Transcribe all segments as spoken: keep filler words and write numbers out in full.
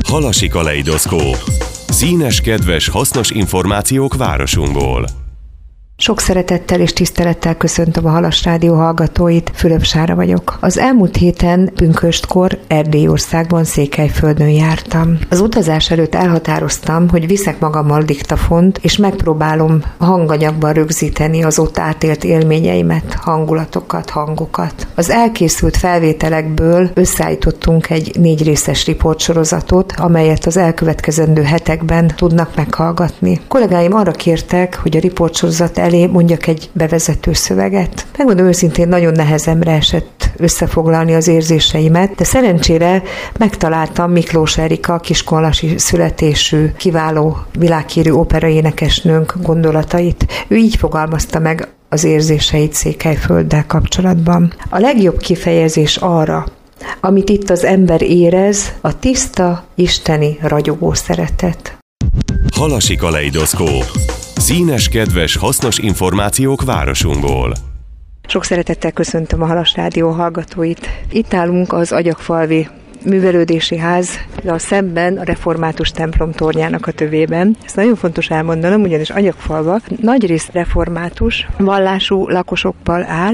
Halasi kaleidoszkóp. Színes, kedves, hasznos információk városunkból. Sok szeretettel és tisztelettel köszöntöm a Halas Rádió hallgatóit, Fülöp Sára vagyok. Az elmúlt héten pünköstkor Erdélyországban, Székelyföldön jártam. Az utazás előtt elhatároztam, hogy viszek magammal diktafont, és megpróbálom hanganyagban rögzíteni az ott átélt élményeimet, hangulatokat, hangokat. Az elkészült felvételekből összeállítottunk egy négy részes riportsorozatot, amelyet az elkövetkezendő hetekben tudnak meghallgatni. Kollégáim arra kértek, hogy a riportsorozat elé mondjak egy bevezető szöveget. Megmondom őszintén, nagyon nehezemre esett összefoglalni az érzéseimet, de szerencsére megtaláltam Miklós Erika, kiskunlasi születésű, kiváló világhírű operaénekesnőnk gondolatait. Ő így fogalmazta meg az érzéseit Székelyfölddel kapcsolatban. A legjobb kifejezés arra, amit itt az ember érez, a tiszta, isteni, ragyogó szeretet. Halasi kaleidoszkóp. Színes, kedves, hasznos információk városunkból. Sok szeretettel köszöntöm a Halas Rádió hallgatóit. Itt állunk az Agyagfalvi Művelődési Ház a szemben a református templom tornyának a tövében. Ezt nagyon fontos elmondanom, ugyanis Agyagfalva nagyrészt református vallású lakosokkal áll,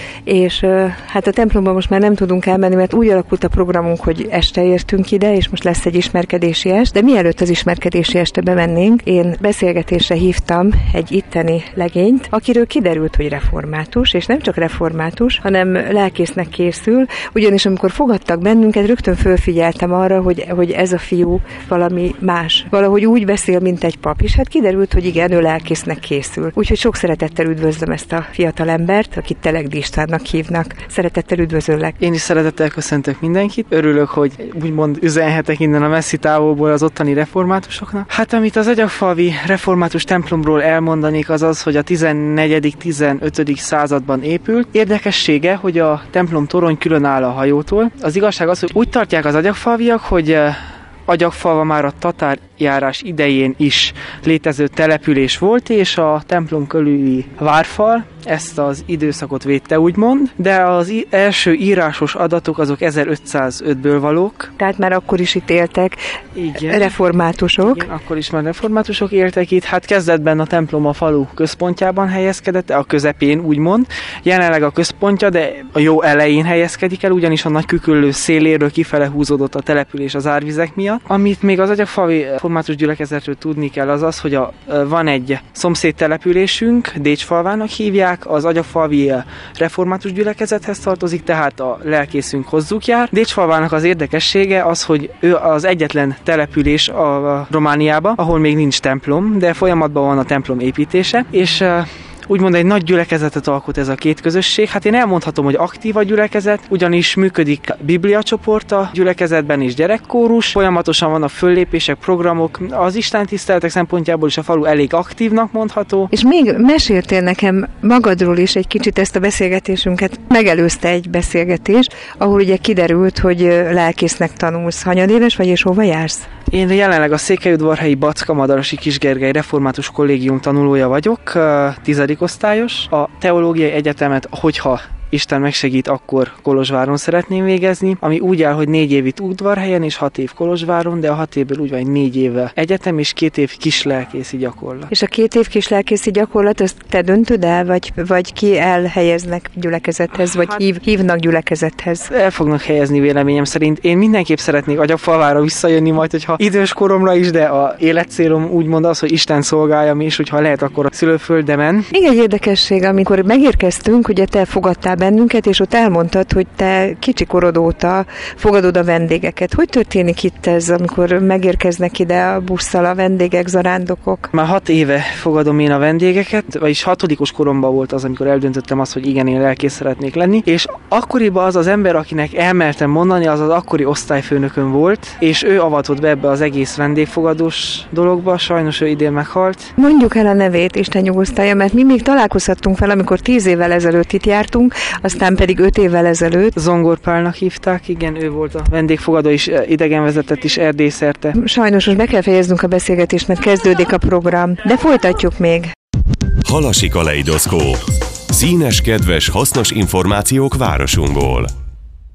és hát a templomban most már nem tudunk elmenni, mert úgy alakult a programunk, hogy este értünk ide, és most lesz egy ismerkedési est, de mielőtt az ismerkedési este bemennénk, én beszélgetésre hívtam egy itteni legényt, akiről kiderült, hogy református, és nem csak református, hanem lelkésznek készül, ugyanis amikor fogadtak bennünket, rögtön fölfigyeltem arra, hogy, hogy ez a fiú valami más. Valahogy úgy beszél, mint egy pap, és hát kiderült, hogy igen, ő lelkésznek készül. Úgyhogy sok szeretettel üdvözlöm ezt a fiatal embert, akit Telek Istvánnak hívnak. Szeretettel üdvözöllek. Én is szeretettel köszöntök mindenkit. Örülök, hogy úgymond üzenhetek innen a messzi távolból az ottani reformátusoknak. Hát amit az Agyagfalvi református templomról elmondanék, az az, hogy a tizennegyedik-tizenötödik században épült. Érdekessége, hogy a templom torony külön áll a hajótól. Az igazság az, hogy úgy tartják az agyagfalviak, hogy Agyagfalva már a tatárjárás idején is létező település volt, és a templom körüli várfal ezt az időszakot védte, úgymond, de az első írásos adatok azok ezerötszázötből valók. Tehát már akkor is itt éltek Igen. reformátusok. Igen, akkor is már reformátusok éltek itt. Hát kezdetben a templom a falu központjában helyezkedett, a közepén úgymond. Jelenleg a központja, de a jó elején helyezkedik el, ugyanis a nagy küküllő széléről kifele húzódott a település az árvizek miatt. Amit még az Agyagfalvi református gyülekezetről tudni kell, az az, hogy a, van egy szomszéd településünk, Décsfalvának hívják, az Agyagfalvi református gyülekezethez tartozik, tehát a lelkészünk hozzuk jár. Décsfalvának az érdekessége az, hogy ő az egyetlen település a Romániában, ahol még nincs templom, de folyamatban van a templom építése, és úgymond egy nagy gyülekezetet alkot ez a két közösség. Hát én elmondhatom, hogy aktív a gyülekezet, ugyanis működik bibliacsoport a gyülekezetben és gyerekkórus, folyamatosan vannak föllépések, programok, az istentiszteletek szempontjából is a falu elég aktívnak mondható. És még meséltél nekem magadról is egy kicsit, ezt a beszélgetésünket megelőzte egy beszélgetés, ahol ugye kiderült, hogy lelkésznek tanulsz. Hanyadéves vagy és hova jársz? Én jelenleg a Székelyudvarhelyi Bacska-Madarasi Kisgergely Református Kollégium tanulója vagyok, tizedik osztályos. A teológiai egyetemet, hogyha Isten megsegít, akkor Kolozsváron szeretném végezni, ami úgy áll, hogy négy év itt Udvarhelyen és hat év Kolozsváron, de a hat évből úgy van, hogy négy éve egyetem és két év kislelkészi gyakorlat. És a két év kislelkészi gyakorlat, ezt te döntöd el, vagy, vagy ki elhelyeznek gyülekezethez, vagy hát, hív, hívnak gyülekezethez? El fognak helyezni véleményem szerint. Én mindenképp szeretnék Agyagfalvára visszajönni majd, hogyha idős koromra is, de a életcélom úgymond az, hogy Isten szolgáljam, és hogyha lehet, akkor a szülőföldemen. Még egy érdekesség, amikor megérkeztünk, ugye te fogadtál bennünket, és ott elmondtad, hogy te kicsi korod óta fogadod a vendégeket. Hogy történik itt ez, amikor megérkeznek ide a busszal a vendégek, zarándokok? Már hat éve fogadom én a vendégeket, vagyis hatodikos koromban volt az, amikor eldöntöttem azt, hogy igen, én lelkész szeretnék lenni, és akkoriban az az ember, akinek elmertem mondani, az az akkori osztályfőnökön volt, és ő avatott be ebbe az egész vendégfogadós dologba, sajnos ő idén meghalt. Mondjuk el a nevét, Isten nyugosztalja, mert mi még találkozhattunk fel, amikor tíz évvel ezelőtt itt jártunk, aztán pedig öt évvel ezelőtt. Zongor Pálnak hívták, igen, ő volt a vendégfogadó is, idegenvezetett is Erdély szerte. Sajnos most be kell fejeznünk a beszélgetést, mert kezdődik a program, de folytatjuk még. Halasi kaleidoszkóp. Színes, kedves, hasznos információk városunkból.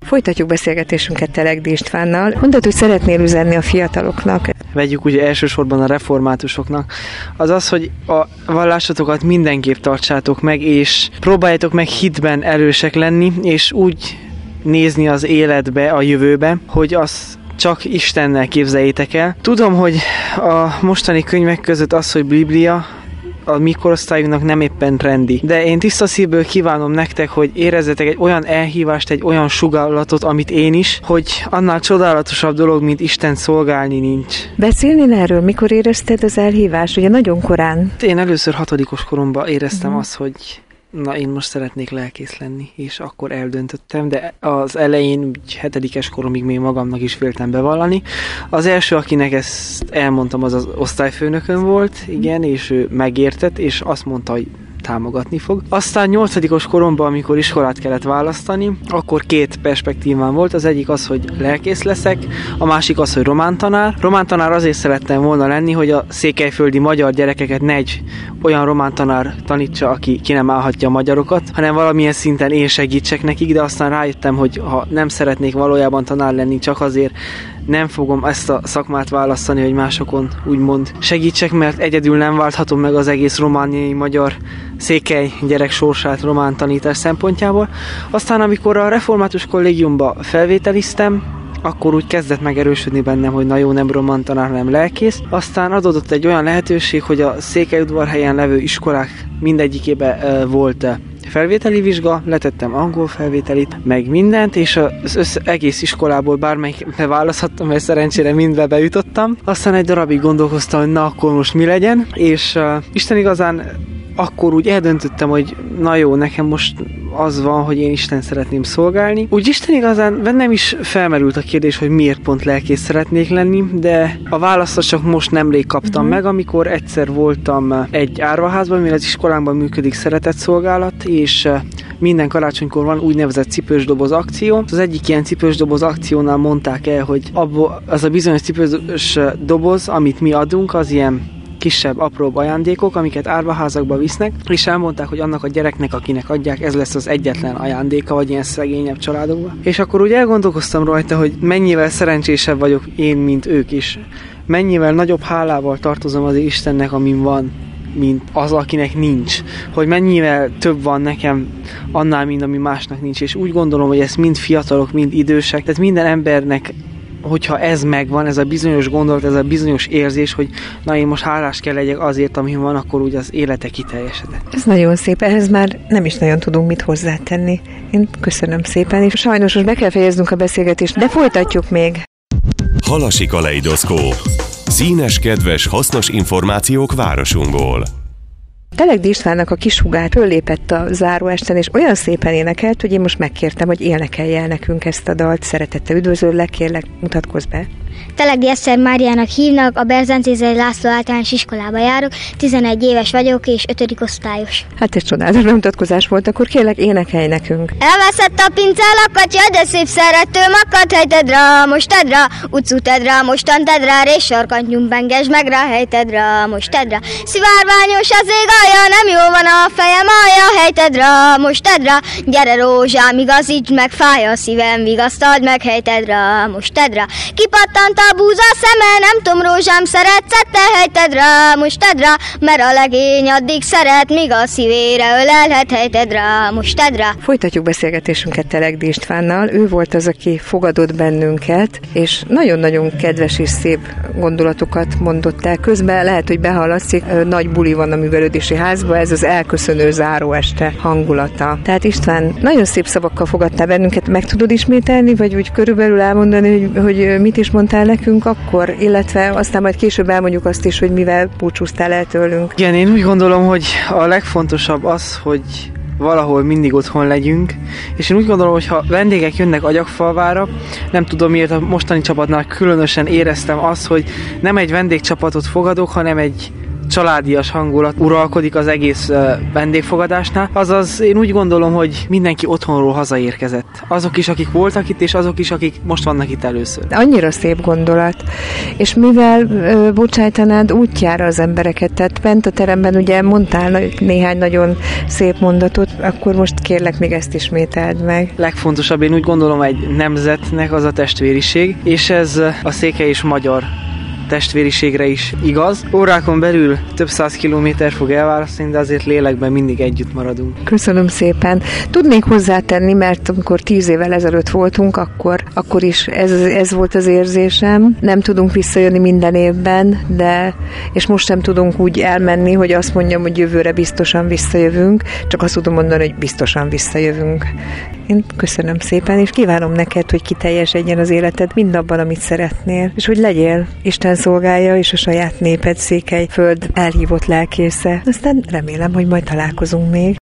Folytatjuk beszélgetésünket Telegdi Istvánnal. Mondtad, hogy szeretnél üzenni a fiataloknak. Vegyük ugye elsősorban a reformátusoknak. Az az, hogy a vallásotokat mindenképp tartsátok meg, és próbáljátok meg hitben erősek lenni, és úgy nézni az életbe, a jövőbe, hogy az csak Istennel képzeljétek el. Tudom, hogy a mostani könyvek között az, hogy Biblia a mi korosztályunknak nem éppen trendi. De én tiszta szívből kívánom nektek, hogy érezzetek egy olyan elhívást, egy olyan sugallatot, amit én is, hogy annál csodálatosabb dolog, mint Isten szolgálni nincs. Beszélnél erről? Mikor érezted az elhívást? Ugye nagyon korán. Én először hatodikos koromban éreztem uh-huh. azt, hogy na, én most szeretnék lelkész lenni, és akkor eldöntöttem, de az elején, úgy hetedikes koromig még magamnak is féltem bevallani. Az első, akinek ezt elmondtam, az az osztályfőnökön volt, igen, és ő megértett, és azt mondta, hogy támogatni fog. Aztán nyolcadikos koromban, amikor iskolát kellett választani, akkor két perspektívám volt. Az egyik az, hogy lelkész leszek, a másik az, hogy romántanár. Romántanár azért szerettem volna lenni, hogy a székelyföldi magyar gyerekeket ne egy olyan romántanár tanítsa, aki ki nem állhatja a magyarokat, hanem valamilyen szinten én segítsek nekik, de aztán rájöttem, hogy ha nem szeretnék valójában tanár lenni, csak azért nem fogom ezt a szakmát választani, hogy másokon úgymond segítsek, mert egyedül nem válthatom meg az egész romániai magyar székely gyerek sorsát román tanítás szempontjából. Aztán, amikor a református kollégiumba felvételiztem, akkor úgy kezdett megerősödni bennem, hogy na jó, nem román tanár, hanem lelkész. Aztán adódott egy olyan lehetőség, hogy a Székelyudvarhelyen levő iskolák mindegyikében uh, volt uh, felvételi vizsga, letettem angol felvételit, meg mindent, és az össze, egész iskolából bármelyikbe választhattam, mert szerencsére mindbe bejutottam. Aztán egy darabig gondolkoztam, hogy na akkor most mi legyen, és uh, Isten igazán akkor úgy eldöntöttem, hogy na jó, nekem most az van, hogy én Isten szeretném szolgálni. Úgy Isten igazán bennem is felmerült a kérdés, hogy miért pont lelkész szeretnék lenni, de a választ csak most nemrég kaptam uh-huh. meg, amikor egyszer voltam egy árvaházban, mivel az iskolánkban működik szeretetszolgálat, és minden karácsonykor van úgynevezett cipős doboz akció. Az egyik ilyen cipős doboz akciónál mondták el, hogy abba, az a bizonyos cipős doboz, amit mi adunk, az ilyen kisebb, apróbb ajándékok, amiket árvaházakba visznek, és elmondták, hogy annak a gyereknek, akinek adják, ez lesz az egyetlen ajándéka, vagy ilyen szegényebb családokban. És akkor úgy elgondolkoztam rajta, hogy mennyivel szerencsésebb vagyok én, mint ők is. Mennyivel nagyobb hálával tartozom az Istennek, amin van, mint az, akinek nincs. Hogy mennyivel több van nekem annál, mint ami másnak nincs. És úgy gondolom, hogy ezt mind fiatalok, mind idősek, tehát minden embernek, hogyha ez megvan, ez a bizonyos gondolat, ez a bizonyos érzés, hogy na én most hálás kell legyek azért, ami van, akkor úgy az élete kiteljesedett. Ez nagyon szép, ehhez már nem is nagyon tudunk mit hozzátenni. Én köszönöm szépen, és sajnos most be kell fejeznünk a beszélgetést, de folytatjuk még. Halasi kaleidoszkóp. Színes, kedves, hasznos információk városunkból. Telegdi Istvánnak a kishugát föllépett a záróesten, és olyan szépen énekelt, hogy én most megkértem, hogy énekelj el nekünk ezt a dalt. Szeretettel üdvözöllek, kérlek, mutatkozz be. Telegdi Eszter Máriának hívnak, a Berzencézai László általános iskolába járok, tizenegy éves vagyok és ötödik osztályos. Hát ez csodálatos bemutatkozás volt, akkor kérlek, énekelj nekünk. Elveszett a pincel a katya, de szép szeretőm, akad helyted rá, most tedd rá, utcú tedd rá, mostan tedd rá, és sarkant nyumbengesd meg rá, helyted rá, most tedd rá. Szivárványos az ég alja, nem jó van a fejem alja, helyted rá, most tedd rá, gyere rózsám, igazítsd meg, fáj a szívem, vigasztald meg, helyted rá, most tedd rá. Kipattant a búza szeme, nem tudom, rózsám, szeretsz, te helyted rá, most tedd rá, mert a legény addig szeret, míg a szívére ölelhet, helyted rá, most tedd rá. Folytatjuk beszélgetésünket Telegdi Istvánnal, ő volt az, aki fogadott bennünket, és nagyon-nagyon kedves és szép gondolatokat mondott el. Közben lehet, hogy behallatszik, nagy buli van a művelődési házban, ez az elköszönő záróeste hangulata. Tehát István, nagyon szép szavakkal fogadtál bennünket, meg tudod ismételni, vagy úgy körülbelül elmondani, hogy, hogy mit is mondtál nekünk akkor, illetve aztán majd később elmondjuk azt is, hogy mivel búcsúztál el tőlünk. Igen, én úgy gondolom, hogy a legfontosabb az, hogy valahol mindig otthon legyünk, és én úgy gondolom, hogy ha vendégek jönnek Agyagfalvára, nem tudom miért a mostani csapatnál különösen éreztem azt, hogy nem egy vendégcsapatot fogadok, hanem egy családias hangulat uralkodik az egész vendégfogadásnál, azaz én úgy gondolom, hogy mindenki otthonról hazaérkezett. Azok is, akik voltak itt, és azok is, akik most vannak itt először. Annyira szép gondolat. És mivel ö, bocsájtanád útjára az embereket, tehát bent a teremben ugye mondtál néhány nagyon szép mondatot, akkor most kérlek, még ezt ismételd meg. Legfontosabb, én úgy gondolom, egy nemzetnek az a testvériség, és ez a székely és magyar testvériségre is igaz. Órákon belül több száz kilométer fog elválasztani, de azért lélekben mindig együtt maradunk. Köszönöm szépen. Tudnék hozzátenni, mert amikor tíz évvel ezelőtt voltunk, akkor, akkor is ez, ez volt az érzésem. Nem tudunk visszajönni minden évben, de és most sem tudunk úgy elmenni, hogy azt mondjam, hogy jövőre biztosan visszajövünk, csak azt tudom mondani, hogy biztosan visszajövünk. Én köszönöm szépen, és kívánom neked, hogy kiteljesedjen az életed mindabban, amit szeretnél, és hogy legyél Isten szolgája és a saját néped Székelyföld elhívott lelkésze. Aztán remélem, hogy majd találkozunk még.